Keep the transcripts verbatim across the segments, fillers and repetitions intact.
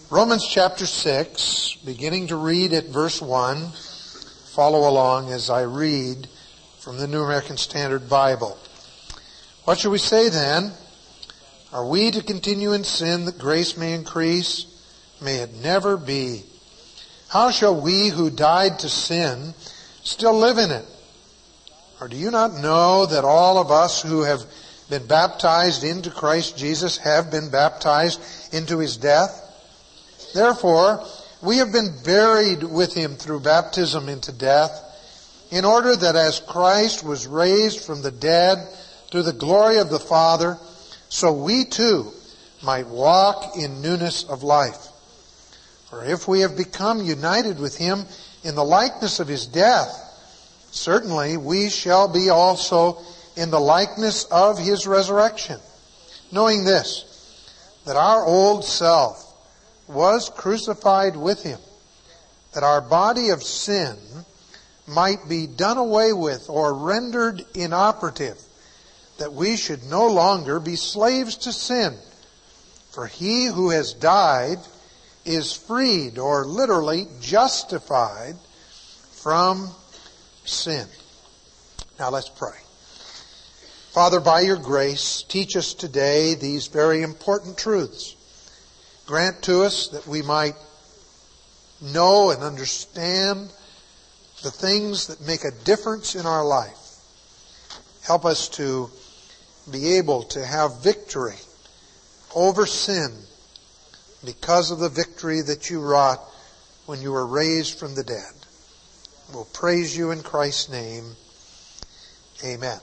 Romans chapter six, beginning to read at verse one. Follow along as I read from the New American Standard Bible. What shall we say then? Are we to continue in sin that grace may increase? May it never be. How shall we who died to sin still live in it? Or do you not know that all of us who have been baptized into Christ Jesus have been baptized into His death? Therefore, we have been buried with Him through baptism into death, in order that as Christ was raised from the dead through the glory of the Father, so we too might walk in newness of life. For if we have become united with Him in the likeness of His death, certainly we shall be also in the likeness of His resurrection, knowing this, that our old self was crucified with Him, that our body of sin might be done away with or rendered inoperative, that we should no longer be slaves to sin. For he who has died is freed, or literally justified, from sin. Now let's pray. Father, by your grace, teach us today these very important truths. Grant to us that we might know and understand the things that make a difference in our life. Help us to be able to have victory over sin because of the victory that you wrought when you were raised from the dead. We'll praise you in Christ's name. Amen.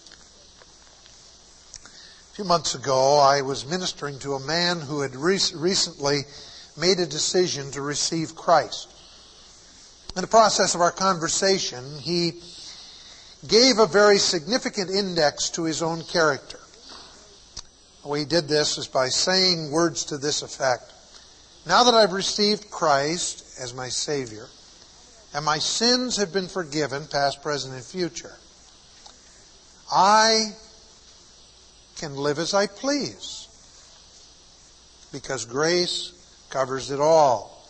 A few months ago, I was ministering to a man who had re- recently made a decision to receive Christ. In the process of our conversation, he gave a very significant index to his own character. The way he did this is by saying words to this effect. Now that I've received Christ as my Savior, and my sins have been forgiven, past, present, and future, I can live as I please, because grace covers it all.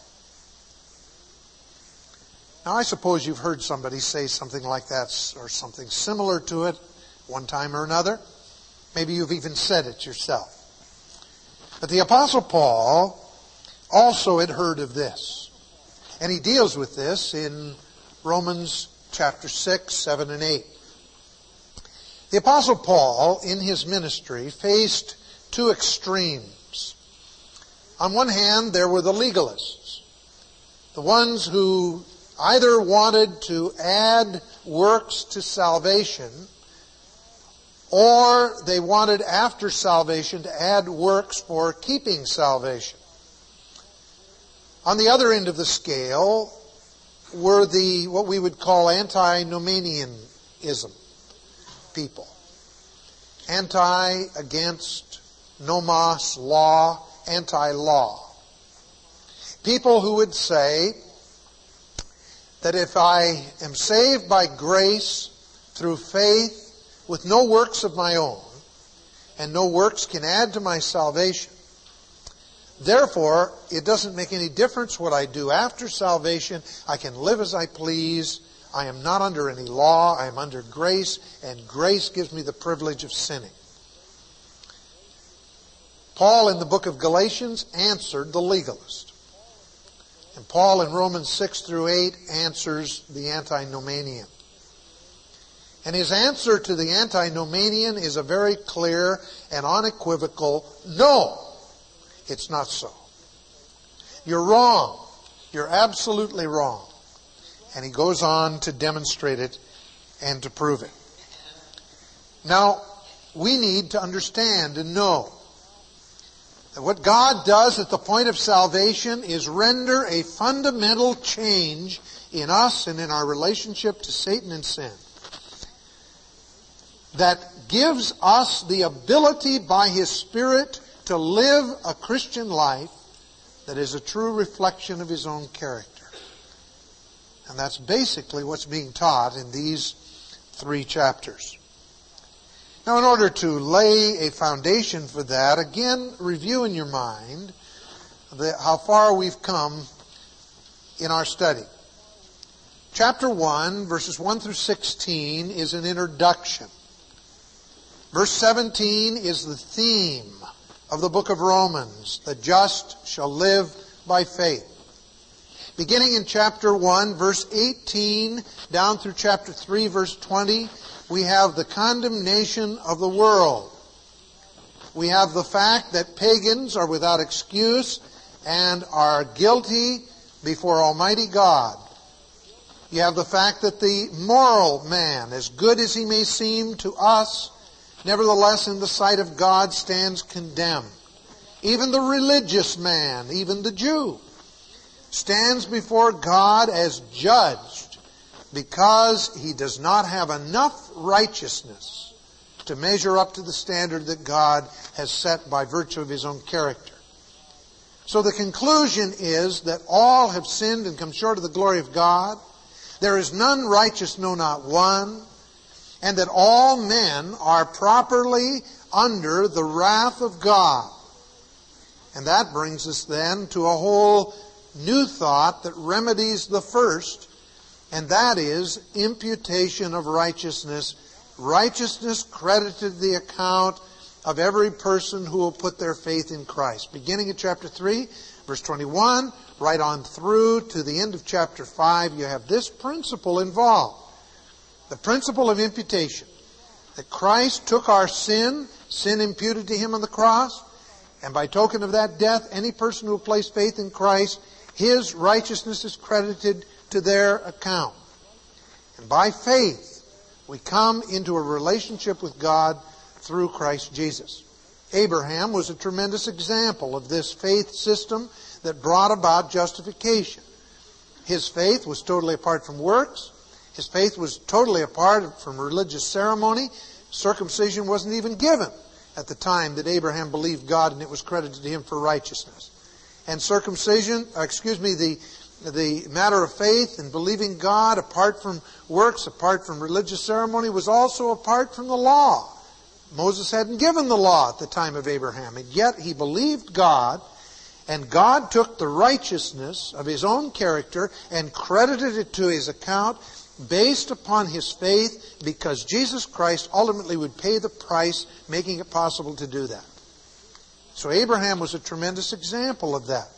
Now, I suppose you've heard somebody say something like that or something similar to it one time or another. Maybe you've even said it yourself. But the Apostle Paul also had heard of this. And he deals with this in Romans chapter six, seven, and eight. The Apostle Paul, in his ministry, faced two extremes. On one hand, there were the legalists, the ones who either wanted to add works to salvation, or they wanted after salvation to add works for keeping salvation. On the other end of the scale were the what we would call antinomianism people. Anti against nomos, law, anti-law. People who would say that if I am saved by grace through faith with no works of my own, and no works can add to my salvation, therefore it doesn't make any difference what I do after salvation. I can live as I please. I am not under any law. I am under grace, and grace gives me the privilege of sinning. Paul in the book of Galatians answered the legalist. And Paul in Romans six through eight answers the antinomian. And his answer to the antinomian is a very clear and unequivocal no. It's not so. You're wrong. You're absolutely wrong. And he goes on to demonstrate it and to prove it. Now, we need to understand and know that what God does at the point of salvation is render a fundamental change in us and in our relationship to Satan and sin, that gives us the ability by His Spirit to live a Christian life that is a true reflection of His own character. And that's basically what's being taught in these three chapters. Now, in order to lay a foundation for that, again, review in your mind the, how far we've come in our study. Chapter one, verses one through sixteen, is an introduction. Verse seventeen is the theme of the book of Romans. The just shall live by faith. Beginning in chapter one, verse eighteen, down through chapter three, verse twenty, we have the condemnation of the world. We have the fact that pagans are without excuse and are guilty before Almighty God. You have the fact that the moral man, as good as he may seem to us, nevertheless in the sight of God stands condemned. Even the religious man, even the Jew, stands before God as judged because he does not have enough righteousness to measure up to the standard that God has set by virtue of His own character. So the conclusion is that all have sinned and come short of the glory of God. There is none righteous, no, not one. And that all men are properly under the wrath of God. And that brings us then to a whole new thought that remedies the first, and that is imputation of righteousness. Righteousness credited to the account of every person who will put their faith in Christ. Beginning in chapter three, verse twenty-one, right on through to the end of chapter five, you have this principle involved. The principle of imputation. That Christ took our sin, sin imputed to Him on the cross, and by token of that death, any person who will place faith in Christ, his righteousness is credited to their account. And by faith, we come into a relationship with God through Christ Jesus. Abraham was a tremendous example of this faith system that brought about justification. His faith was totally apart from works. His faith was totally apart from religious ceremony. Circumcision wasn't even given at the time that Abraham believed God, and it was credited to him for righteousness. And circumcision, excuse me, the the matter of faith and believing God apart from works, apart from religious ceremony, was also apart from the law. Moses hadn't given the law at the time of Abraham, and yet he believed God, and God took the righteousness of His own character and credited it to his account based upon his faith, because Jesus Christ ultimately would pay the price, making it possible to do that. So Abraham was a tremendous example of that.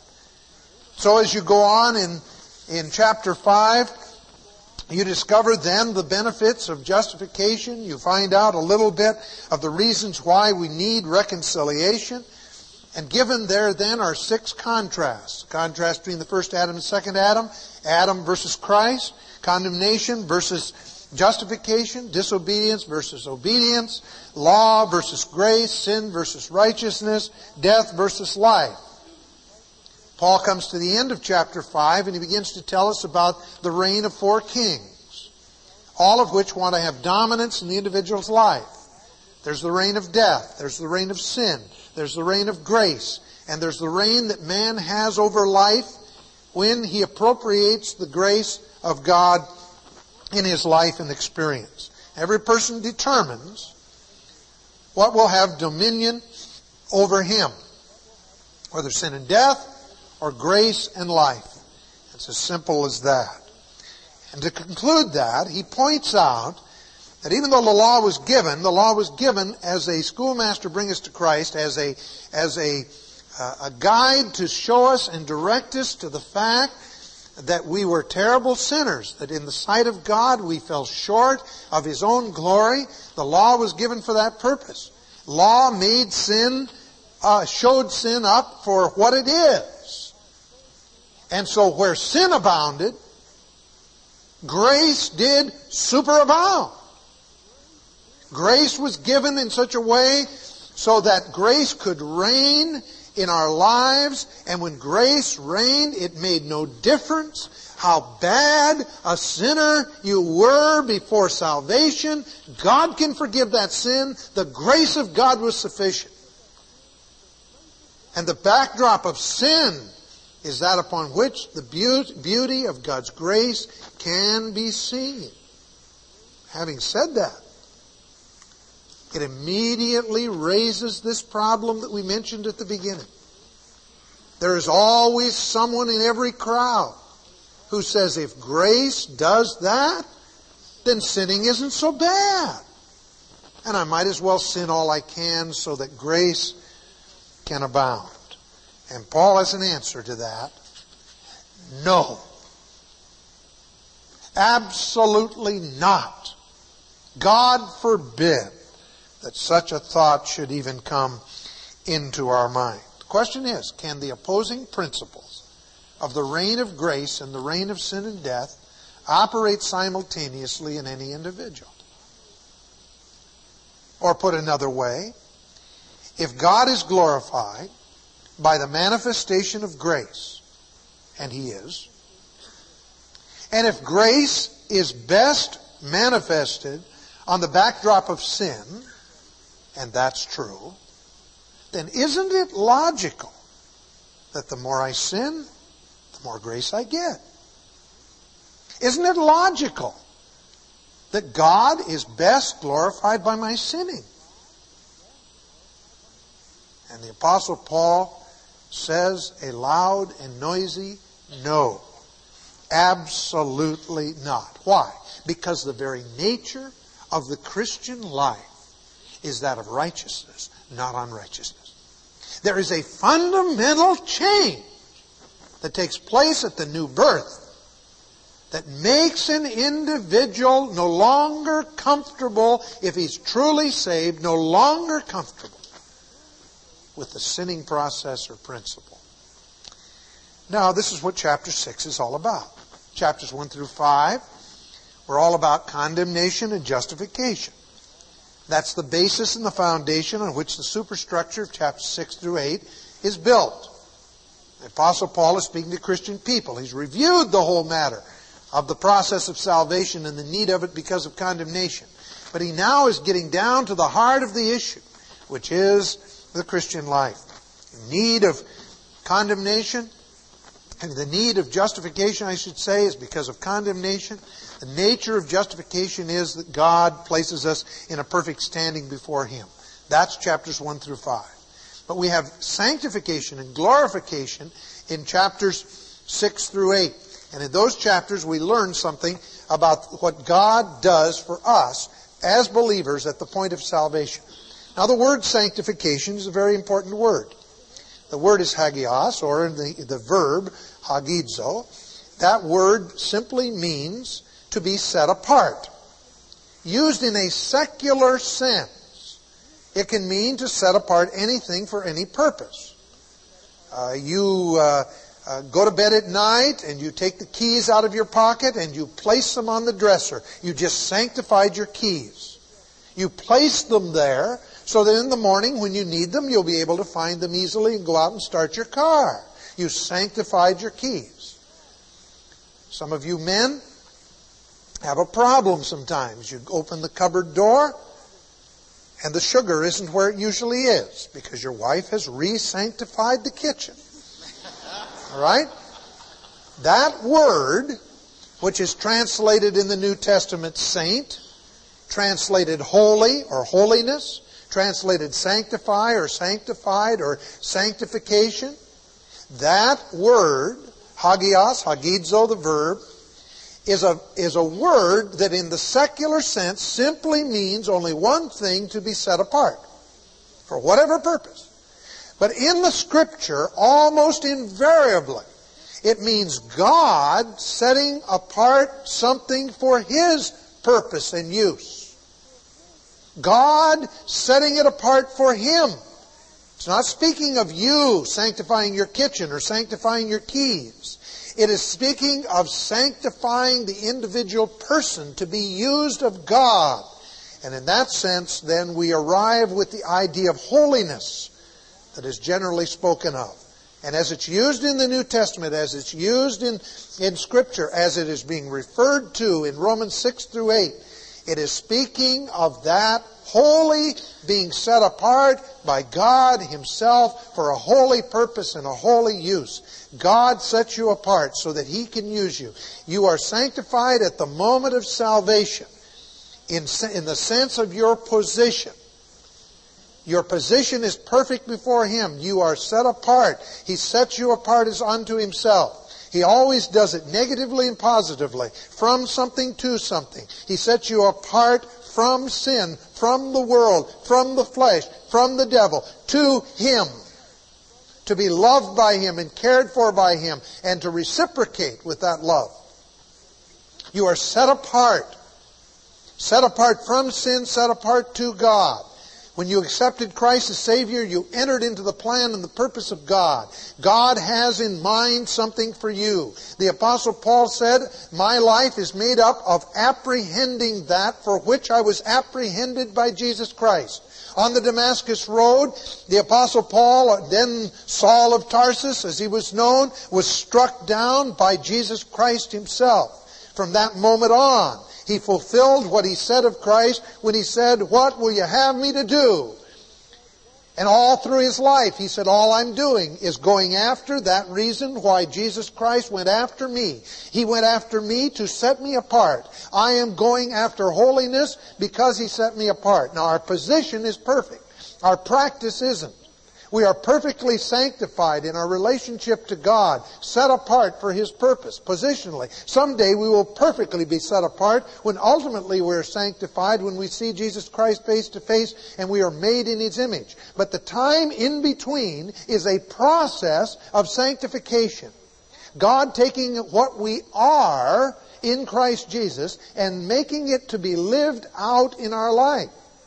So as you go on in, in chapter five, you discover then the benefits of justification. You find out a little bit of the reasons why we need reconciliation. And given there then are six contrasts. Contrast between the first Adam and second Adam. Adam versus Christ. Condemnation versus justification. Disobedience versus obedience. Law versus grace. Sin versus righteousness. Death versus life. Paul comes to the end of chapter five and he begins to tell us about the reign of four kings, all of which want to have dominance in the individual's life. There's the reign of death, there's the reign of sin, there's the reign of grace, and there's the reign that man has over life when he appropriates the grace of God in his life and experience. Every person determines what will have dominion over him, whether sin and death, or grace and life. It's as simple as that. And to conclude that, he points out that even though the law was given, the law was given as a schoolmaster bring us to Christ, as a as a uh, a guide to show us and direct us to the fact that we were terrible sinners, that in the sight of God we fell short of His own glory. The law was given for that purpose. Law made sin, uh, showed sin up for what it is. And so where sin abounded, grace did superabound. Grace was given in such a way so that grace could reign in our lives. And when grace reigned, it made no difference how bad a sinner you were before salvation. God can forgive that sin. The grace of God was sufficient. And the backdrop of sin is that upon which the beauty of God's grace can be seen. Having said that, it immediately raises this problem that we mentioned at the beginning. There is always someone in every crowd who says if grace does that, then sinning isn't so bad. And I might as well sin all I can so that grace can abound. And Paul has an answer to that. No. Absolutely not. God forbid that such a thought should even come into our mind. The question is, can the opposing principles of the reign of grace and the reign of sin and death operate simultaneously in any individual? Or put another way, if God is glorified by the manifestation of grace, and He is, and if grace is best manifested on the backdrop of sin, and that's true, then isn't it logical that the more I sin, the more grace I get? Isn't it logical that God is best glorified by my sinning? And the Apostle Paul says a loud and noisy no. Absolutely not. Why? Because the very nature of the Christian life is that of righteousness, not unrighteousness. There is a fundamental change that takes place at the new birth that makes an individual no longer comfortable, if he's truly saved, no longer comfortable with the sinning process or principle. Now, this is what chapter six is all about. Chapters one through five were all about condemnation and justification. That's the basis and the foundation on which the superstructure of chapters six through eight is built. The Apostle Paul is speaking to Christian people. He's reviewed the whole matter of the process of salvation and the need of it because of condemnation. But he now is getting down to the heart of the issue, which is the Christian life. The need of condemnation and the need of justification, I should say, is because of condemnation. The nature of justification is that God places us in a perfect standing before Him. That's chapters one through five. But we have sanctification and glorification in chapters six through eight. And in those chapters we learn something about what God does for us as believers at the point of salvation. Now the word sanctification is a very important word. The word is hagios, or the, the verb hagizo. That word simply means to be set apart. Used in a secular sense, it can mean to set apart anything for any purpose. Uh, you uh, uh, go to bed at night and you take the keys out of your pocket and you place them on the dresser. You just sanctified your keys. You place them there so that in the morning when you need them, you'll be able to find them easily and go out and start your car. You sanctified your keys. Some of you men have a problem sometimes. You open the cupboard door and the sugar isn't where it usually is because your wife has re-sanctified the kitchen. All right? That word, which is translated in the New Testament saint, translated holy or holiness, translated sanctify or sanctified or sanctification, that word, hagios, hagizo, the verb, is a, is a word that in the secular sense simply means only one thing: to be set apart for whatever purpose. But in the Scripture, almost invariably, it means God setting apart something for His purpose and use. God setting it apart for Him. It's not speaking of you sanctifying your kitchen or sanctifying your keys. It is speaking of sanctifying the individual person to be used of God. And in that sense, then, we arrive with the idea of holiness that is generally spoken of. And as it's used in the New Testament, as it's used in, in Scripture, as it is being referred to in Romans six through eight, it is speaking of that holy being set apart by God Himself for a holy purpose and a holy use. God sets you apart so that He can use you. You are sanctified at the moment of salvation in, in the sense of your position. Your position is perfect before Him. You are set apart. He sets you apart as unto Himself. He always does it negatively and positively. From something to something. He sets you apart from sin, from the world, from the flesh, from the devil, to Him. To be loved by Him and cared for by Him, and to reciprocate with that love. You are set apart. Set apart from sin, set apart to God. When you accepted Christ as Savior, you entered into the plan and the purpose of God. God has in mind something for you. The Apostle Paul said, my life is made up of apprehending that for which I was apprehended by Jesus Christ. On the Damascus Road, the Apostle Paul, then Saul of Tarsus, as he was known, was struck down by Jesus Christ Himself. From that moment on, he fulfilled what he said of Christ when he said, what will you have me to do? And all through his life, he said, all I'm doing is going after that reason why Jesus Christ went after me. He went after me to set me apart. I am going after holiness because He set me apart. Now, our position is perfect. Our practice isn't. We are perfectly sanctified in our relationship to God, set apart for His purpose, positionally. Someday we will perfectly be set apart when ultimately we are sanctified, when we see Jesus Christ face to face and we are made in His image. But the time in between is a process of sanctification. God taking what we are in Christ Jesus and making it to be lived out in our life.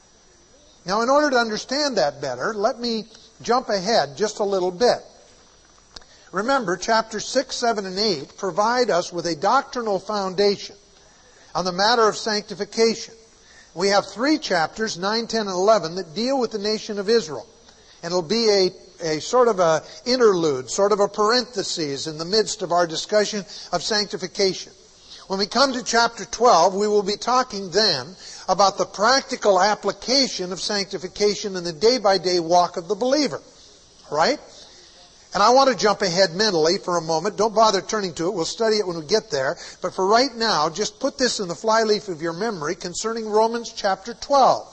Now, in order to understand that better, let me jump ahead just a little bit. Remember, chapters six, seven, and eight provide us with a doctrinal foundation on the matter of sanctification. We have three chapters, nine, ten, and eleven, that deal with the nation of Israel. And it'll be a, a sort of a interlude, sort of a parenthesis in the midst of our discussion of sanctification. When we come to chapter twelve, we will be talking then about the practical application of sanctification in the day-by-day walk of the believer. Right? And I want to jump ahead mentally for a moment. Don't bother turning to it. We'll study it when we get there. But for right now, just put this in the flyleaf of your memory concerning Romans chapter twelve.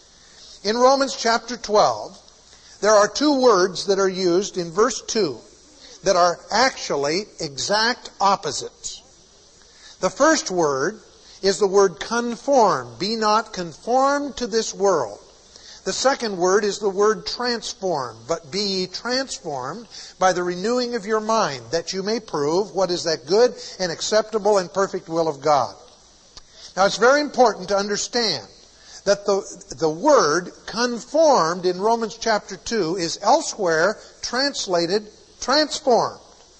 In Romans chapter twelve, there are two words that are used in verse two that are actually exact opposites. The first word is the word conform. Be not conformed to this world. The second word is the word transform. But be ye transformed by the renewing of your mind, that you may prove what is that good and acceptable and perfect will of God. Now, it's very important to understand that the, the word conformed in Romans chapter two is elsewhere translated transformed.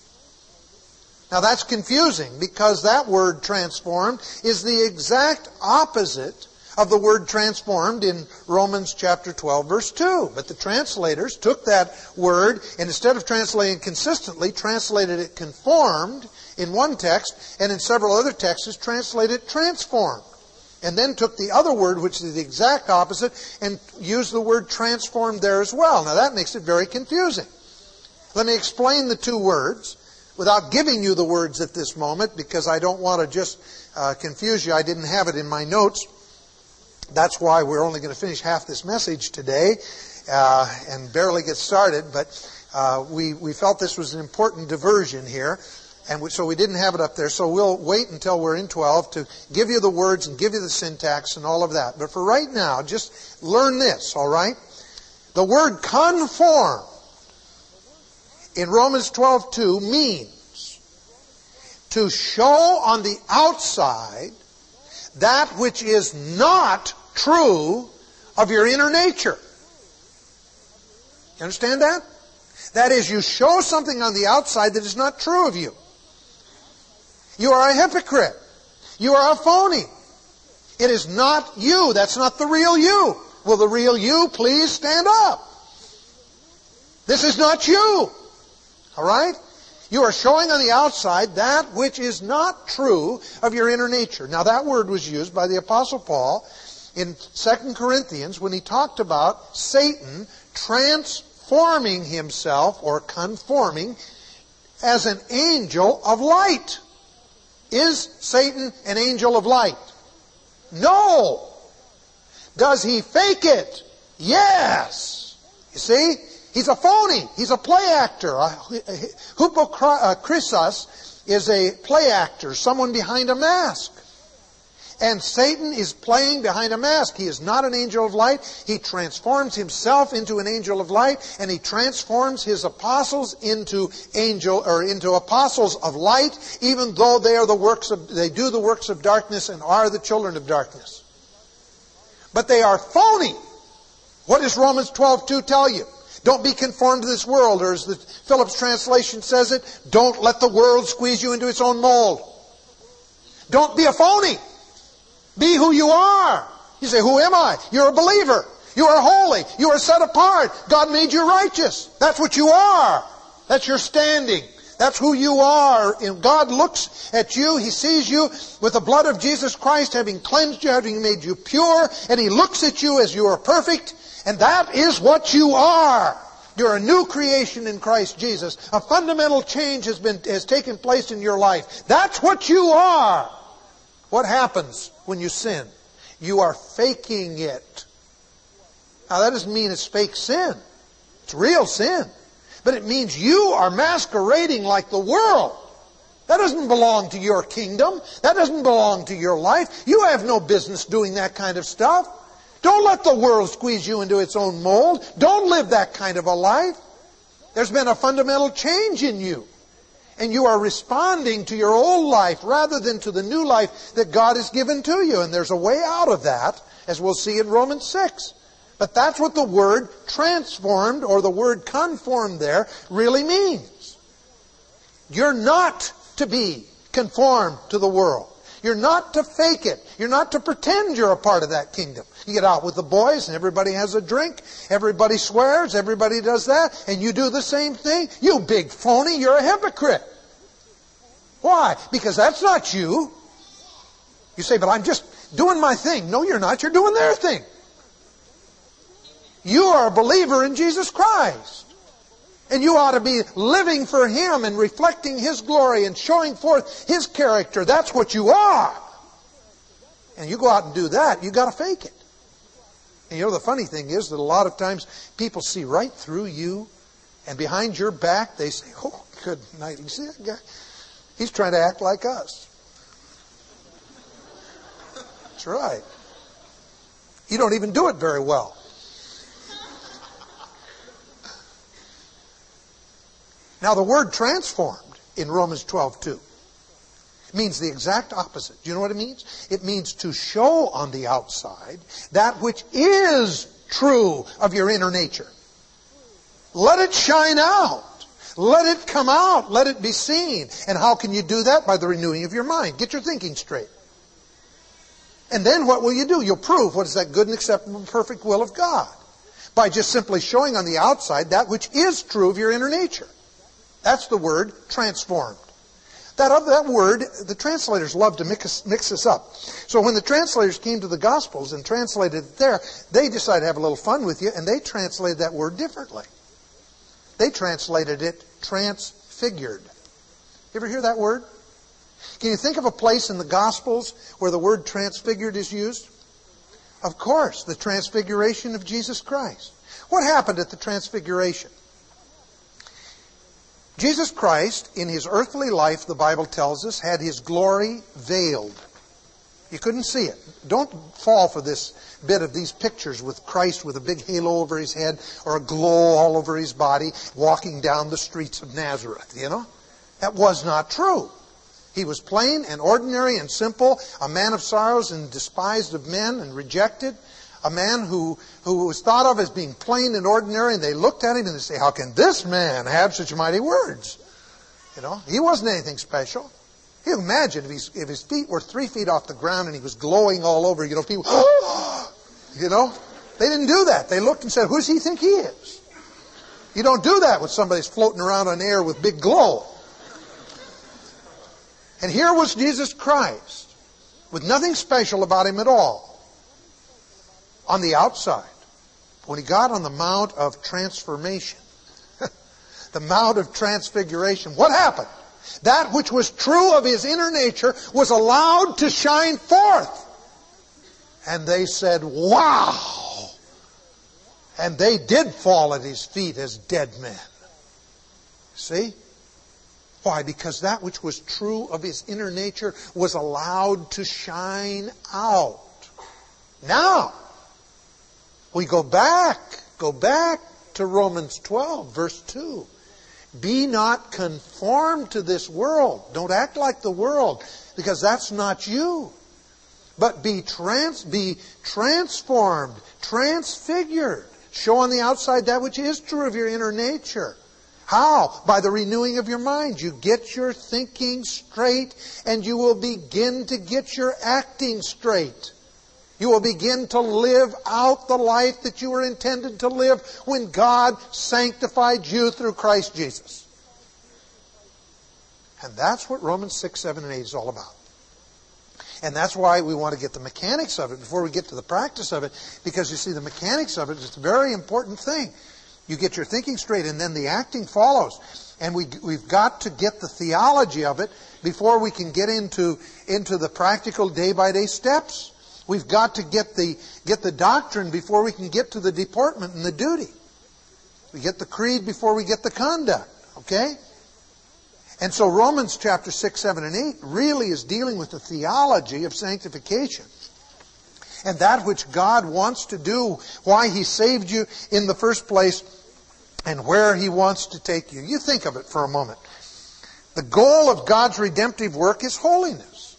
Now that's confusing because that word transformed is the exact opposite of the word transformed in Romans chapter twelve verse two. But the translators took that word and instead of translating it consistently, translated it conformed in one text and in several other texts translated it transformed. And then took the other word, which is the exact opposite, and used the word transformed there as well. Now that makes it very confusing. Let me explain the two words without giving you the words at this moment, because I don't want to just uh, confuse you. I didn't have it in my notes. That's why we're only going to finish half this message today uh, and barely get started. But uh, we, we felt this was an important diversion here, and we, so we didn't have it up there. So we'll wait until we're in twelve to give you the words and give you the syntax and all of that. But for right now, just learn this, all right? The word conform in Romans twelve two means to show on the outside that which is not true of your inner nature. You understand that? That is, you show something on the outside that is not true of you. You are a hypocrite. You are a phony. It is not you. That's not the real you. Will the real you please stand up? This is not you. All right? You are showing on the outside that which is not true of your inner nature. Now that word was used by the Apostle Paul in Second Corinthians when he talked about Satan transforming himself or conforming as an angel of light. Is Satan an angel of light? No. Does he fake it? Yes! You see? He's a phony. He's a play actor. Hypocrisos is a play actor, someone behind a mask. And Satan is playing behind a mask. He is not an angel of light. He transforms himself into an angel of light, and he transforms his apostles into angel or into apostles of light, even though they are the works of they do the works of darkness and are the children of darkness. But they are phony. What does Romans twelve two tell you? Don't be conformed to this world, or as the Phillips translation says it, don't let the world squeeze you into its own mold. Don't be a phony. Be who you are. You say, who am I? You're a believer. You are holy. You are set apart. God made you righteous. That's what you are. That's your standing. That's who you are. And God looks at you. He sees you with the blood of Jesus Christ, having cleansed you, having made you pure. And He looks at you as you are perfect. And that is what you are. You're a new creation in Christ Jesus. A fundamental change has been has taken place in your life. That's what you are. What happens when you sin? You are faking it. Now that doesn't mean it's fake sin. It's real sin. But it means you are masquerading like the world. That doesn't belong to your kingdom. That doesn't belong to your life. You have no business doing that kind of stuff. Don't let the world squeeze you into its own mold. Don't live that kind of a life. There's been a fundamental change in you. And you are responding to your old life rather than to the new life that God has given to you. And there's a way out of that, as we'll see in Romans six. But that's what the word transformed, or the word conformed there, really means. You're not to be conformed to the world. You're not to fake it. You're not to pretend you're a part of that kingdom. You get out with the boys and everybody has a drink. Everybody swears. Everybody does that. And you do the same thing. You big phony. You're a hypocrite. Why? Because that's not you. You say, but I'm just doing my thing. No, you're not. You're doing their thing. You are a believer in Jesus Christ. And you ought to be living for Him and reflecting His glory and showing forth His character. That's what you are. And you go out and do that, you got to fake it. And you know, the funny thing is that a lot of times people see right through you, and behind your back they say, oh, good night. You see that guy? He's trying to act like us. That's right. You don't even do it very well. Now the word transformed in Romans twelve two means the exact opposite. Do you know what it means? It means to show on the outside that which is true of your inner nature. Let it shine out. Let it come out. Let it be seen. And how can you do that? By the renewing of your mind. Get your thinking straight. And then what will you do? You'll prove what is that good and acceptable and perfect will of God. By just simply showing on the outside that which is true of your inner nature. That's the word transformed. That, that word, the translators love to mix, mix this up. So when the translators came to the Gospels and translated it there, they decided to have a little fun with you, and they translated that word differently. They translated it transfigured. You ever hear that word? Can you think of a place in the Gospels where the word transfigured is used? Of course, the transfiguration of Jesus Christ. What happened at the transfiguration? Jesus Christ, in His earthly life, the Bible tells us, had His glory veiled. You couldn't see it. Don't fall for this bit of these pictures with Christ with a big halo over His head or a glow all over His body walking down the streets of Nazareth, you know? That was not true. He was plain and ordinary and simple, a man of sorrows and despised of men and rejected. A man who, who was thought of as being plain and ordinary, and they looked at him and they say, how can this man have such mighty words? You know, he wasn't anything special. You imagine if, he's, if his feet were three feet off the ground and he was glowing all over, you know, people, you know, they didn't do that. They looked and said, who does he think he is? You don't do that when somebody's floating around on air with big glow. And here was Jesus Christ with nothing special about Him at all. On the outside, when He got on the Mount of Transformation, the Mount of Transfiguration, what happened? That which was true of His inner nature was allowed to shine forth. And they said, wow! And they did fall at his feet as dead men. See? Why? Because that which was true of his inner nature was allowed to shine out. Now, we go back, go back to Romans twelve, verse two. Be not conformed to this world. Don't act like the world, because that's not you. But be trans, be transformed, transfigured. Show on the outside that which is true of your inner nature. How? By the renewing of your mind. You get your thinking straight, and you will begin to get your acting straight. You will begin to live out the life that you were intended to live when God sanctified you through Christ Jesus. And that's what Romans six, seven, and eight is all about. And that's why we want to get the mechanics of it before we get to the practice of it. Because you see, the mechanics of it is a very important thing. You get your thinking straight, and then the acting follows. And we, we've got to get the theology of it before we can get into, into the practical day-by-day steps. We've got to get the, get the doctrine before we can get to the deportment and the duty. We get the creed before we get the conduct. Okay? And so Romans chapter six, seven, and eight really is dealing with the theology of sanctification. And that which God wants to do, why He saved you in the first place, and where He wants to take you. You think of it for a moment. The goal of God's redemptive work is holiness.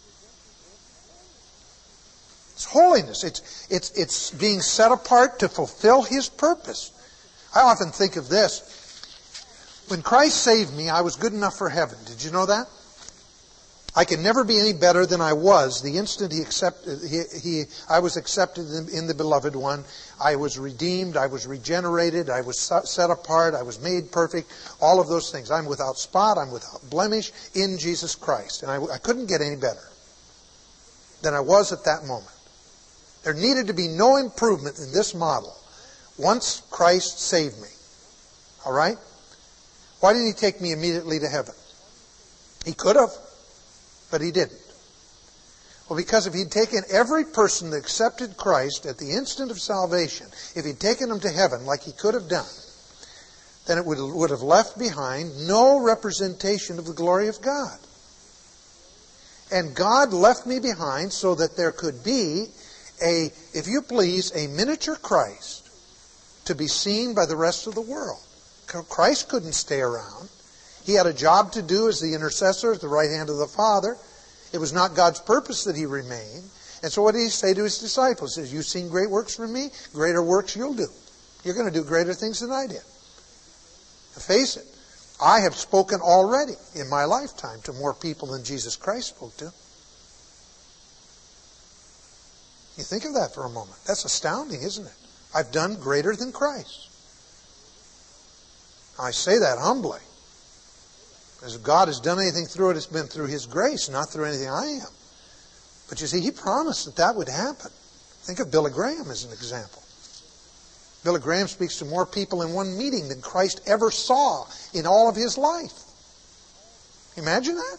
It's holiness. It's, it's, it's being set apart to fulfill His purpose. I often think of this. When Christ saved me, I was good enough for heaven. Did you know that? I could never be any better than I was the instant He accepted. He, he, I was accepted in, in the Beloved One. I was redeemed. I was regenerated. I was set apart. I was made perfect. All of those things. I'm without spot. I'm without blemish in Jesus Christ. And I, I couldn't get any better than I was at that moment. There needed to be no improvement in this model once Christ saved me. All right? Why didn't He take me immediately to heaven? He could have, but He didn't. Well, because if He'd taken every person that accepted Christ at the instant of salvation, if He'd taken them to heaven like He could have done, then it would, would have left behind no representation of the glory of God. And God left me behind so that there could be a, if you please, a miniature Christ to be seen by the rest of the world. Christ couldn't stay around. He had a job to do as the intercessor at the right hand of the Father. It was not God's purpose that He remain. And so what did He say to His disciples? He says, you've seen great works from me, greater works you'll do. You're going to do greater things than I did. Face it, I have spoken already in my lifetime to more people than Jesus Christ spoke to. You think of that for a moment. That's astounding, isn't it? I've done greater than Christ. I say that humbly. Because if God has done anything through it, it's been through His grace, not through anything I am. But you see, He promised that that would happen. Think of Billy Graham as an example. Billy Graham speaks to more people in one meeting than Christ ever saw in all of his life. Imagine that?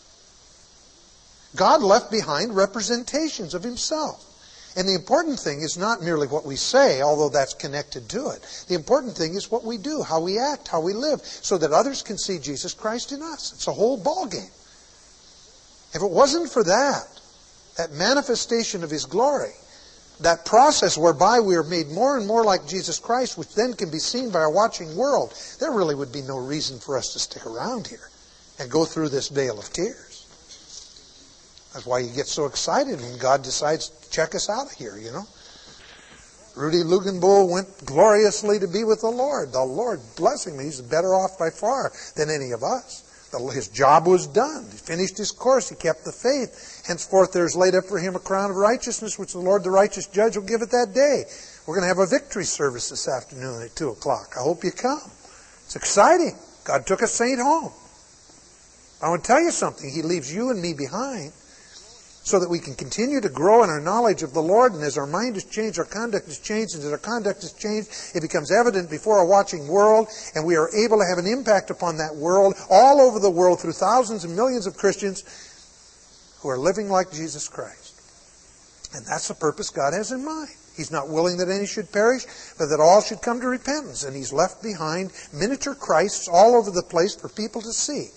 God left behind representations of Himself. And the important thing is not merely what we say, although that's connected to it. The important thing is what we do, how we act, how we live, so that others can see Jesus Christ in us. It's a whole ballgame. If it wasn't for that, that manifestation of His glory, that process whereby we are made more and more like Jesus Christ, which then can be seen by a watching world, there really would be no reason for us to stick around here and go through this vale of tears. That's why you get so excited when God decides to check us out of here, you know. Rudy Lugenbull went gloriously to be with the Lord. The Lord blessing me. He's better off by far than any of us. His job was done. He finished his course. He kept the faith. Henceforth there is laid up for him a crown of righteousness, which the Lord the righteous judge will give at that day. We're going to have a victory service this afternoon at two o'clock. I hope you come. It's exciting. God took a saint home. I want to tell you something. He leaves you and me behind so that we can continue to grow in our knowledge of the Lord. And as our mind is changed, our conduct is changed. And as our conduct is changed, it becomes evident before a watching world. And we are able to have an impact upon that world, all over the world, through thousands and millions of Christians who are living like Jesus Christ. And that's the purpose God has in mind. He's not willing that any should perish, but that all should come to repentance. And He's left behind miniature Christs all over the place for people to see.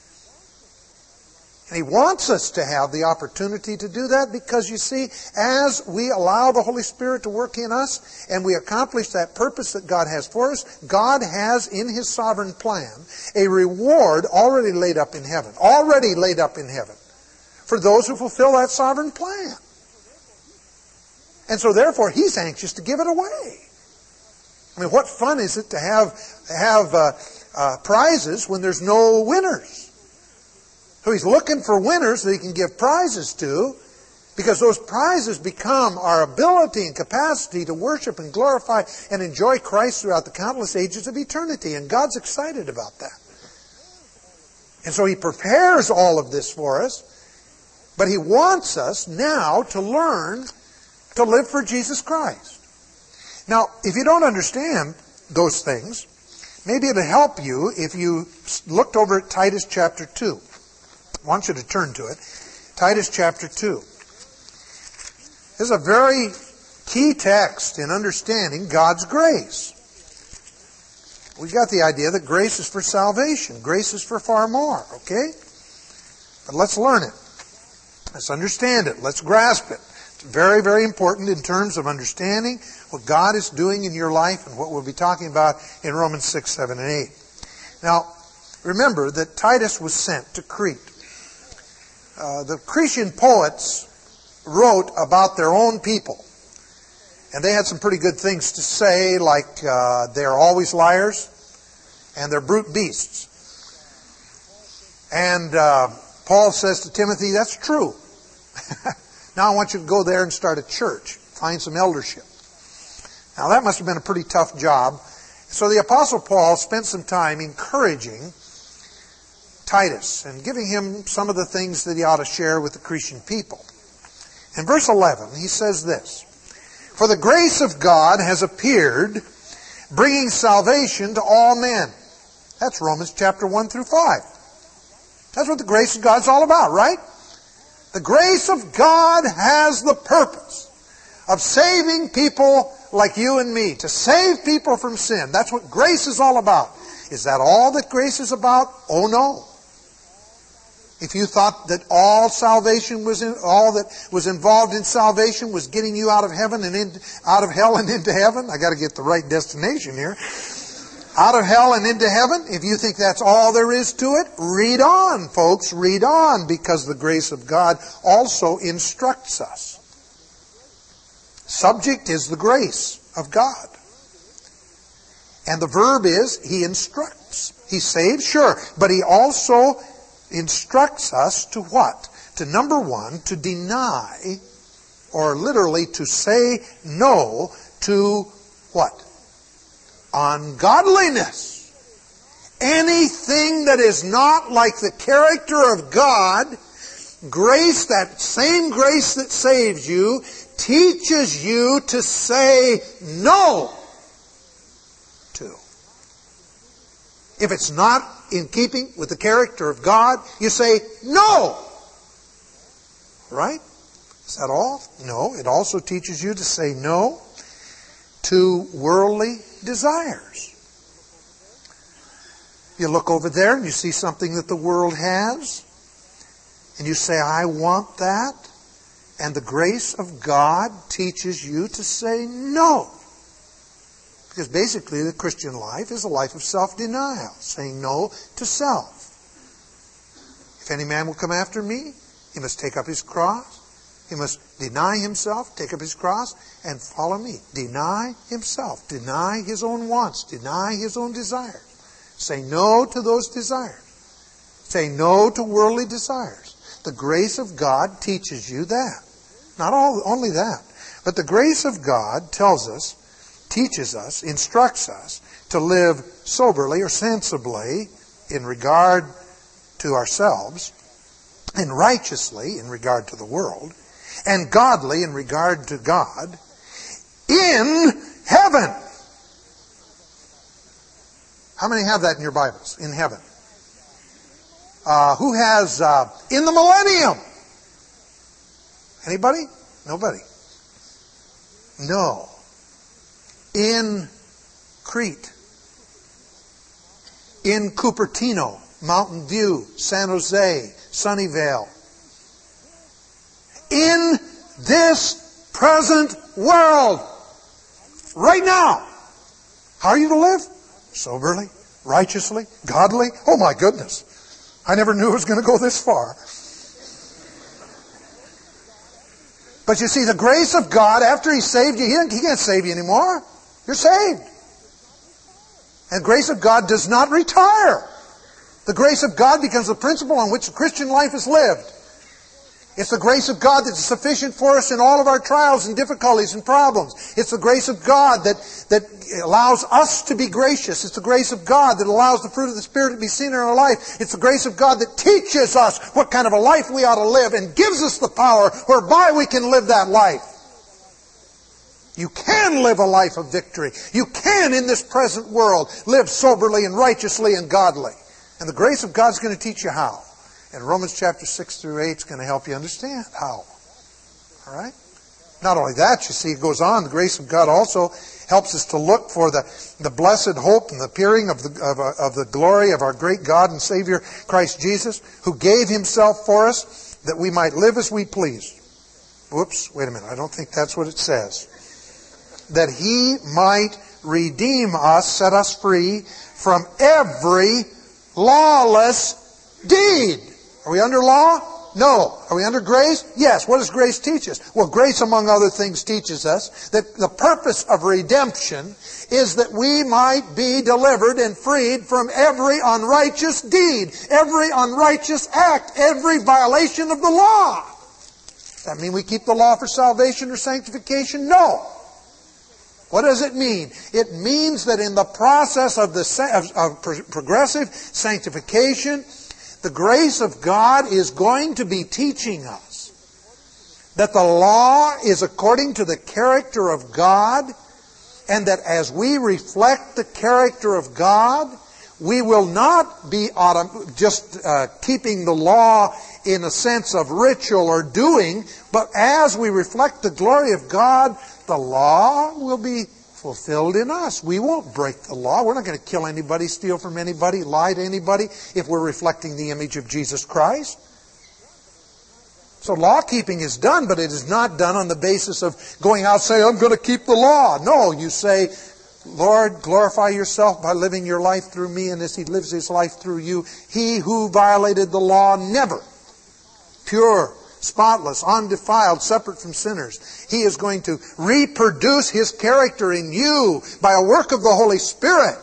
And He wants us to have the opportunity to do that because, you see, as we allow the Holy Spirit to work in us and we accomplish that purpose that God has for us, God has in His sovereign plan a reward already laid up in heaven. Already laid up in heaven for those who fulfill that sovereign plan. And so therefore, He's anxious to give it away. I mean, what fun is it to have, have uh, uh, prizes when there's no winners? So He's looking for winners that He can give prizes to, because those prizes become our ability and capacity to worship and glorify and enjoy Christ throughout the countless ages of eternity. And God's excited about that. And so He prepares all of this for us, but He wants us now to learn to live for Jesus Christ. Now, if you don't understand those things, maybe it'll help you if you looked over at Titus chapter two. I want you to turn to it. Titus chapter two. This is a very key text in understanding God's grace. We've got the idea that grace is for salvation. Grace is for far more, okay? But let's learn it. Let's understand it. Let's grasp it. It's very, very important in terms of understanding what God is doing in your life and what we'll be talking about in Romans six, seven, and eight. Now, remember that Titus was sent to Crete. Uh, the Cretan poets wrote about their own people. And they had some pretty good things to say, like uh, they're always liars and they're brute beasts. And uh, Paul says to Timothy, that's true. Now I want you to go there and start a church. Find some eldership. Now that must have been a pretty tough job. So the Apostle Paul spent some time encouraging Titus and giving him some of the things that he ought to share with the Cretan people. In verse eleven, he says this, for the grace of God has appeared, bringing salvation to all men. That's Romans chapter one through five. That's what the grace of God's all about, right? The grace of God has the purpose of saving people like you and me, to save people from sin. That's what grace is all about. Is that all that grace is about? Oh no. If you thought that all salvation was in, all that was involved in salvation was getting you out of heaven and in, out of hell and into heaven, I got to get the right destination here. Out of hell and into heaven, if you think that's all there is to it, read on, folks, read on, because the grace of God also instructs us. Subject is the grace of God. And the verb is, He instructs. He saves, sure, but He also instructs us to what? To number one, to deny, or literally to say no to what? Ungodliness. Anything that is not like the character of God, grace, that same grace that saves you, teaches you to say no to. If it's not in keeping with the character of God, you say no. Right? Is that all? No. It also teaches you to say no to worldly desires. You look over there and you see something that the world has, and you say, I want that. And the grace of God teaches you to say no. Because basically the Christian life is a life of self-denial, saying no to self. If any man will come after me, he must take up his cross. He must deny himself, take up his cross, and follow me. Deny himself. Deny his own wants. Deny his own desires. Say no to those desires. Say no to worldly desires. The grace of God teaches you that. Not all, only that, but the grace of God tells us, teaches us, instructs us to live soberly or sensibly in regard to ourselves, and righteously in regard to the world, and godly in regard to God, in heaven. How many have that in your Bibles? In heaven. Uh, who has uh, in the millennium? Anybody? Nobody. No. In Crete. In Cupertino, Mountain View, San Jose, Sunnyvale. In this present world. Right now. How are you to live? Soberly, righteously, godly. Oh my goodness. I never knew it was going to go this far. But you see, the grace of God, after He saved you, He can't save you anymore. You're saved. And the grace of God does not retire. The grace of God becomes the principle on which the Christian life is lived. It's the grace of God that's sufficient for us in all of our trials and difficulties and problems. It's the grace of God that, that allows us to be gracious. It's the grace of God that allows the fruit of the Spirit to be seen in our life. It's the grace of God that teaches us what kind of a life we ought to live and gives us the power whereby we can live that life. You can live a life of victory. You can, in this present world, live soberly and righteously and godly. And the grace of God is going to teach you how. And Romans chapter six through eight is going to help you understand how. All right? Not only that, you see, it goes on. The grace of God also helps us to look for the, the blessed hope and the appearing of the, of, of the glory of our great God and Savior, Christ Jesus, who gave Himself for us that we might live as we please. Whoops, wait a minute. I don't think that's what it says. That He might redeem us, set us free from every lawless deed. Are we under law? No. Are we under grace? Yes. What does grace teach us? Well, grace, among other things, teaches us that the purpose of redemption is that we might be delivered and freed from every unrighteous deed, every unrighteous act, every violation of the law. Does that mean we keep the law for salvation or sanctification? No. What does it mean? It means that in the process of, the, of, of progressive sanctification, the grace of God is going to be teaching us that the law is according to the character of God, and that as we reflect the character of God, we will not be autom- just uh, keeping the law in a sense of ritual or doing, but as we reflect the glory of God, the law will be fulfilled in us. We won't break the law. We're not going to kill anybody, steal from anybody, lie to anybody if we're reflecting the image of Jesus Christ. So law-keeping is done, but it is not done on the basis of going out saying, I'm going to keep the law. No, you say, Lord, glorify Yourself by living Your life through me, and as He lives His life through you, He who violated the law never, pure, spotless, undefiled, separate from sinners. He is going to reproduce His character in you by a work of the Holy Spirit.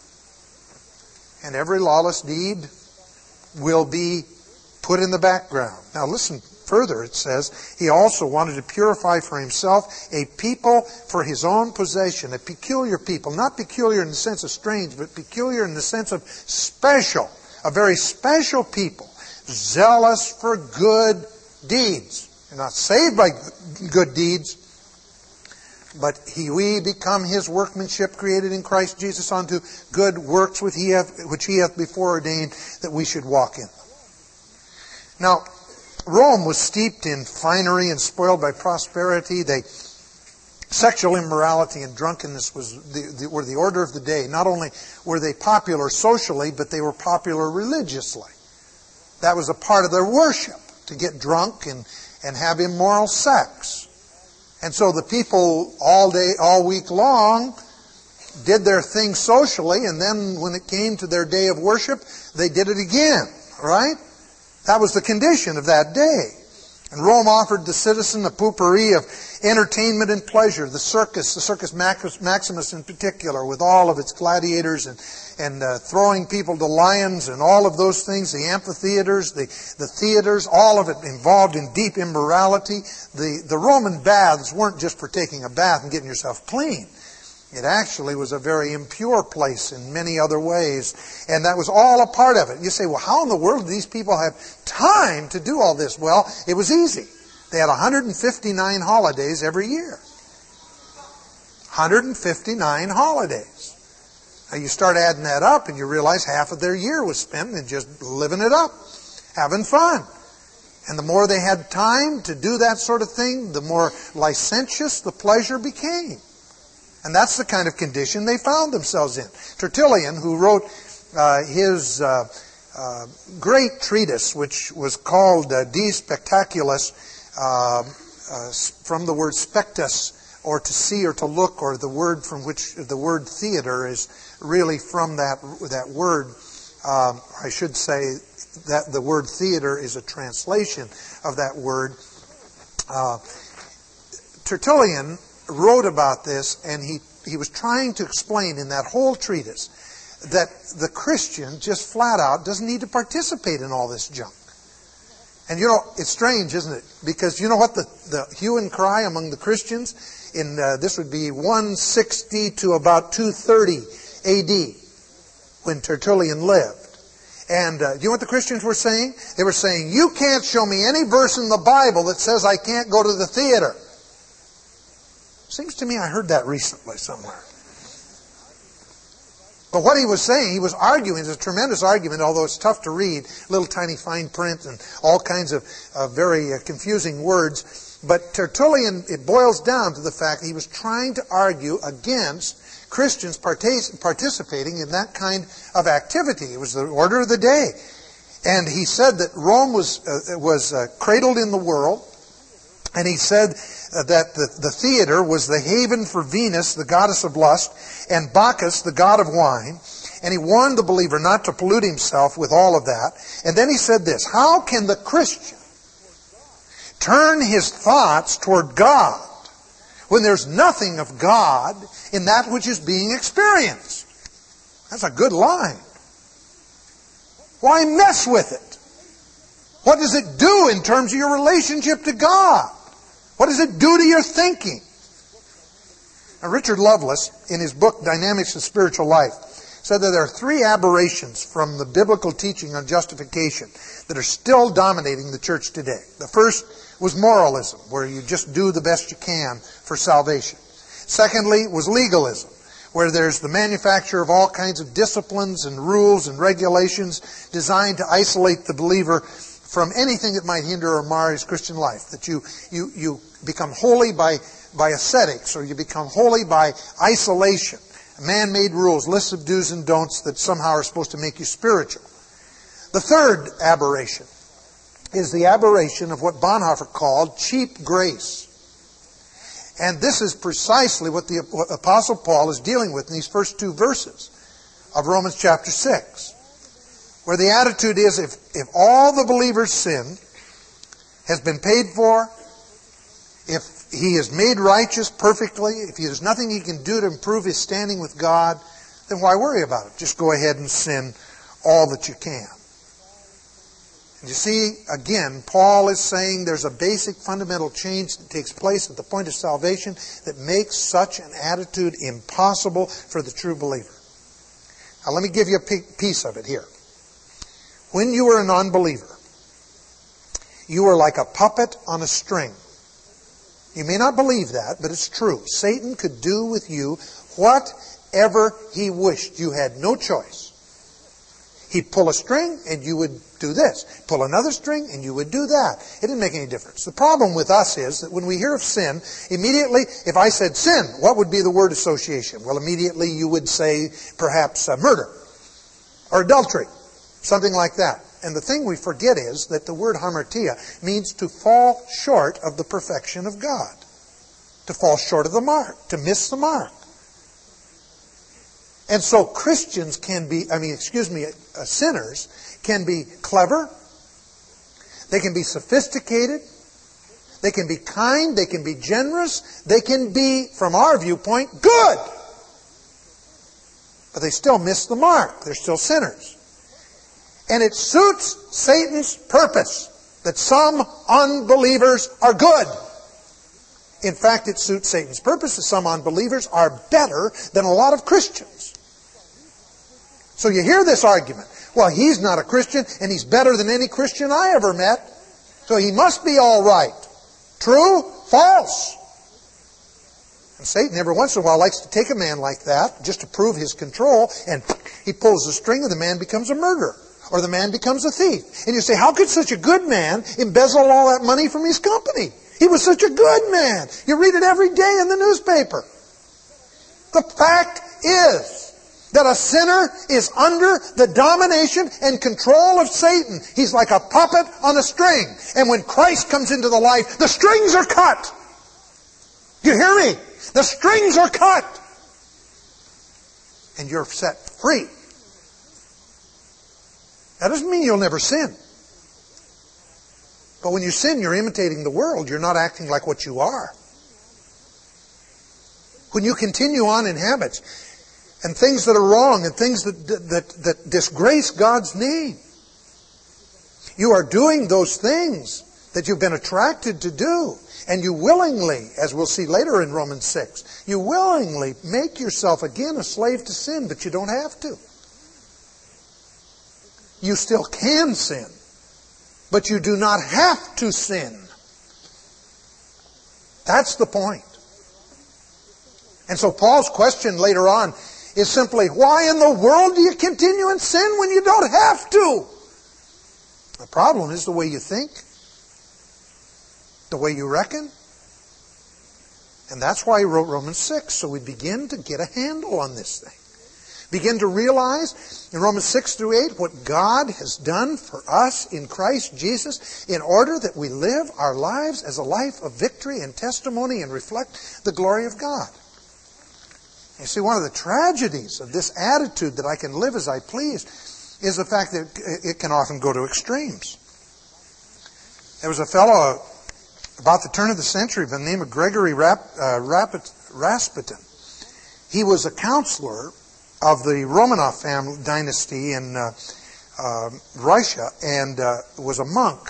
And every lawless deed will be put in the background. Now listen further. It says, He also wanted to purify for Himself a people for His own possession, a peculiar people. Not peculiar in the sense of strange, but peculiar in the sense of special. A very special people, zealous for good deeds. You're not saved by good deeds, but he, we become His workmanship created in Christ Jesus unto good works which He hath, which He hath before ordained that we should walk in. Now, Rome was steeped in finery and spoiled by prosperity. They, sexual immorality and drunkenness was the, the, were the order of the day. Not only were they popular socially, but they were popular religiously. That was a part of their worship, to get drunk and, and have immoral sex. And so the people all day, all week long did their thing socially, and then when it came to their day of worship, they did it again. Right? That was the condition of that day. And Rome offered the citizen a potpourri of entertainment and pleasure. The circus, the Circus Maximus in particular, with all of its gladiators and, and uh, throwing people to lions and all of those things, the amphitheaters, the, the theaters, all of it involved in deep immorality. The, the Roman baths weren't just for taking a bath and getting yourself clean. It actually was a very impure place in many other ways. And that was all a part of it. You say, well, how in the world do these people have time to do all this? Well, it was easy. They had one hundred fifty-nine holidays every year. one hundred fifty-nine holidays. Now you start adding that up and you realize half of their year was spent in just living it up, having fun. And the more they had time to do that sort of thing, the more licentious the pleasure became. And that's the kind of condition they found themselves in. Tertullian, who wrote uh, his uh, uh, great treatise, which was called uh, De Spectaculis, uh, uh, from the word spectus, or to see or to look, or the word from which the word theater is really from that that word. Um, I should say that the word theater is a translation of that word. Uh, Tertullian wrote about this, and he, he was trying to explain in that whole treatise that the Christian just flat out doesn't need to participate in all this junk. And you know, it's strange, isn't it? Because you know what the, the hue and cry among the Christians in uh, this would be one sixty to about two thirty A D when Tertullian lived. And uh, do you know what the Christians were saying? They were saying, you can't show me any verse in the Bible that says I can't go to the theater. Seems to me I heard that recently somewhere. But what he was saying, he was arguing, it's a tremendous argument, although it's tough to read, little tiny fine print and all kinds of uh, very uh, confusing words. But Tertullian, it boils down to the fact that he was trying to argue against Christians partic- participating in that kind of activity. It was the order of the day. And he said that Rome was, uh, was uh, cradled in the world. And he said uh, that the, the theater was the haven for Venus, the goddess of lust, and Bacchus, the god of wine. And he warned the believer not to pollute himself with all of that. And then he said this, how can the Christian turn his thoughts toward God when there's nothing of God in that which is being experienced? That's a good line. Why mess with it? What does it do in terms of your relationship to God? What does it do to your thinking? Now, Richard Lovelace, in his book Dynamics of Spiritual Life, said that there are three aberrations from the biblical teaching on justification that are still dominating the church today. The first was moralism, where you just do the best you can for salvation. Secondly was legalism, where there's the manufacture of all kinds of disciplines and rules and regulations designed to isolate the believer from anything that might hinder or mar his Christian life. That you you you become holy by, by ascetics, or you become holy by isolation. Man-made rules, lists of do's and don'ts that somehow are supposed to make you spiritual. The third aberration is the aberration of what Bonhoeffer called cheap grace. And this is precisely what the Apostle Paul is dealing with in these first two verses of Romans chapter six. Where the attitude is, if, if all the believer's sin has been paid for, if he is made righteous perfectly, if there's nothing he can do to improve his standing with God, then why worry about it? Just go ahead and sin all that you can. And you see, again, Paul is saying there's a basic fundamental change that takes place at the point of salvation that makes such an attitude impossible for the true believer. Now let me give you a piece of it here. When you were a non-believer, you were like a puppet on a string. You may not believe that, but it's true. Satan could do with you whatever he wished. You had no choice. He'd pull a string and you would do this. Pull another string and you would do that. It didn't make any difference. The problem with us is that when we hear of sin, immediately, if I said sin, what would be the word association? Well, immediately you would say perhaps uh, murder or adultery, something like that. And the thing we forget is that the word hamartia means to fall short of the perfection of God. To fall short of the mark. To miss the mark. And so Christians can be, I mean, excuse me, uh, sinners can be clever. They can be sophisticated. They can be kind. They can be generous. They can be, from our viewpoint, good. But they still miss the mark. They're still sinners. And it suits Satan's purpose that some unbelievers are good. In fact, it suits Satan's purpose that some unbelievers are better than a lot of Christians. So you hear this argument. Well, he's not a Christian and he's better than any Christian I ever met. So he must be all right. True? False. And Satan every once in a while likes to take a man like that just to prove his control, and he pulls the string and the man becomes a murderer. or the man becomes a thief. And you say, how could such a good man embezzle all that money from his company? He was such a good man. You read it every day in the newspaper. The fact is that a sinner is under the domination and control of Satan. He's like a puppet on a string. And when Christ comes into the life, the strings are cut. You hear me? The strings are cut. And you're set free. That doesn't mean you'll never sin. But when you sin, you're imitating the world. You're not acting like what you are. When you continue on in habits and things that are wrong and things that, that, that disgrace God's name, you are doing those things that you've been attracted to do. And you willingly, as we'll see later in Romans six, you willingly make yourself again a slave to sin, but you don't have to. You still can sin, but you do not have to sin. That's the point. And so Paul's question later on is simply, why in the world do you continue in sin when you don't have to? The problem is the way you think, the way you reckon. And that's why he wrote Romans six, so we begin to get a handle on this thing. Begin to realize in Romans six through eight what God has done for us in Christ Jesus in order that we live our lives as a life of victory and testimony and reflect the glory of God. You see, one of the tragedies of this attitude that I can live as I please is the fact that it can often go to extremes. There was a fellow about the turn of the century by the name of Gregory Rap, uh, Rapit, Rasputin. He was a counselor of the Romanov family dynasty in uh, uh, Russia and uh, was a monk.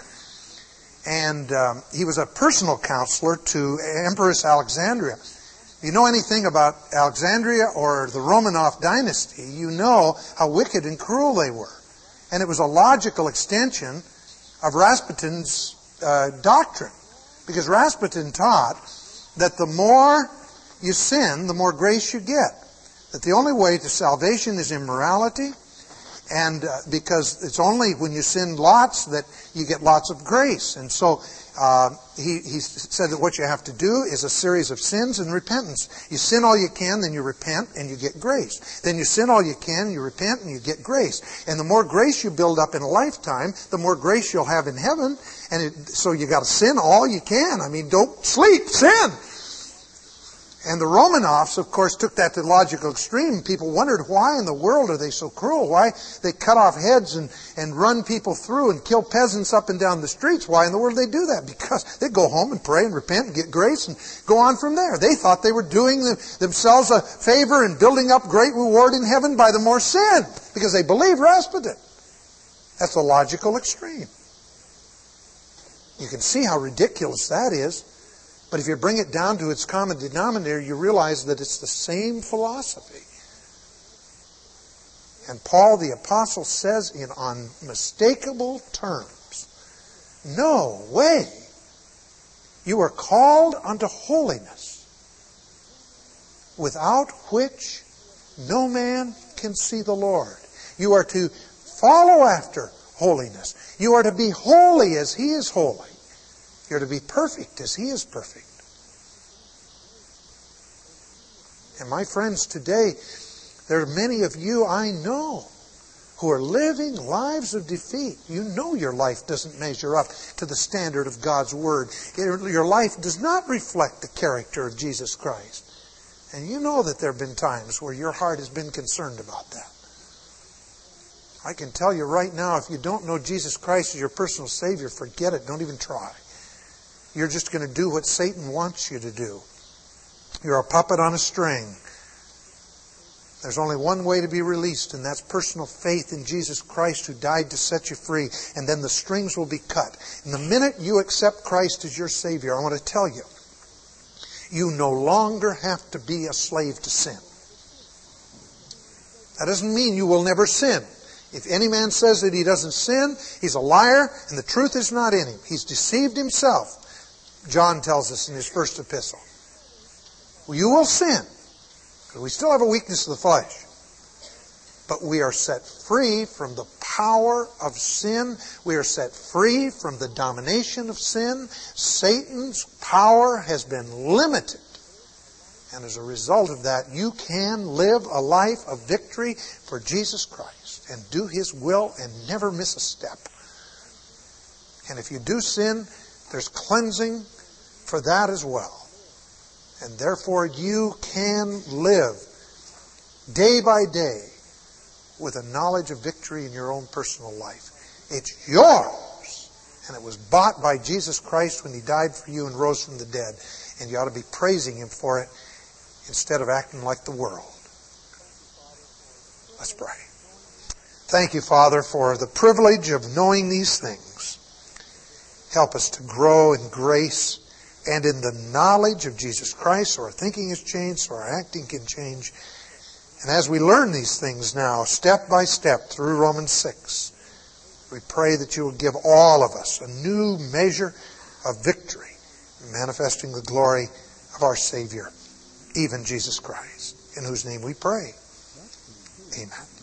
And um, he was a personal counselor to Empress Alexandria. If you know anything about Alexandria or the Romanov dynasty, you know how wicked and cruel they were. And it was a logical extension of Rasputin's uh, doctrine. Because Rasputin taught that the more you sin, the more grace you get. That the only way to salvation is immorality. And uh, because it's only when you sin lots that you get lots of grace. And so uh, he, he said that what you have to do is a series of sins and repentance. You sin all you can, then you repent and you get grace. Then you sin all you can, you repent and you get grace. And the more grace you build up in a lifetime, the more grace you'll have in heaven. And it, so you got to sin all you can. I mean, don't sleep, sin. And the Romanovs, of course, took that to the logical extreme. People wondered, why in the world are they so cruel? Why they cut off heads and, and run people through and kill peasants up and down the streets? Why in the world do they do that? Because they go home and pray and repent and get grace and go on from there. They thought they were doing them, themselves a favor and building up great reward in heaven by the more sin. Because they believed Rasputin. That's a logical extreme. You can see how ridiculous that is. But if you bring it down to its common denominator, you realize that it's the same philosophy. And Paul the Apostle says in unmistakable terms, no way. You are called unto holiness, without which no man can see the Lord. You are to follow after holiness. You are to be holy as He is holy. You're to be perfect as He is perfect. And my friends, today, there are many of you I know who are living lives of defeat. You know your life doesn't measure up to the standard of God's Word. Your life does not reflect the character of Jesus Christ. And you know that there have been times where your heart has been concerned about that. I can tell you right now, if you don't know Jesus Christ as your personal Savior, forget it. Don't even try. You're just going to do what Satan wants you to do. You're a puppet on a string. There's only one way to be released, and that's personal faith in Jesus Christ who died to set you free. And then the strings will be cut. And the minute you accept Christ as your Savior, I want to tell you, you no longer have to be a slave to sin. That doesn't mean you will never sin. If any man says that he doesn't sin, he's a liar, and the truth is not in him. He's deceived himself. John tells us in his first epistle. Well, you will sin, but we still have a weakness of the flesh. but we are set free from the power of sin. We are set free from the domination of sin. Satan's power has been limited. And as a result of that, you can live a life of victory for Jesus Christ and do His will and never miss a step. And if you do sin, there's cleansing for that as well. And therefore you can live day by day with a knowledge of victory in your own personal life. It's yours. And it was bought by Jesus Christ when He died for you and rose from the dead. And you ought to be praising Him for it instead of acting like the world. Let's pray. Thank you, Father, for the privilege of knowing these things. Help us to grow in grace and in the knowledge of Jesus Christ, so our thinking has changed, so our acting can change. And as we learn these things now, step by step through Romans six, we pray that you will give all of us a new measure of victory, manifesting the glory of our Savior, even Jesus Christ, in whose name we pray. Amen.